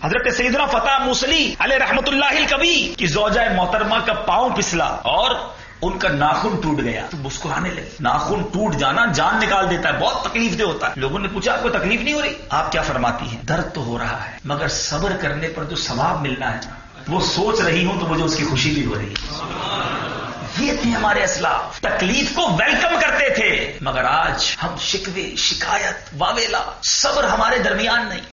हजरत सैयदना फता मूसली अलैहि रहमतुल्लाहिल कबी की ज़ौजा मोहतरमा का पांव फिसला और उनका नाखून टूट गया तो मुस्कुराने लगे। नाखून टूट जाना जान निकाल देता है, बहुत तकलीफ दे होता है। लोगों ने पूछा आपको तकलीफ नहीं हो रही? आप क्या फरमाती हैं? दर्द तो हो रहा है मगर सब्र करने पर जो सवाब मिलना है ना, वो सोच रही हूं तो मुझे उसकी खुशी भी हो रही है। ये थे हमारे असलाफ, तकलीफ को वेलकम करते थे। मगर आज हम शिकवे, शिकायत, वावेला, सब्र हमारे दरमियान नहीं।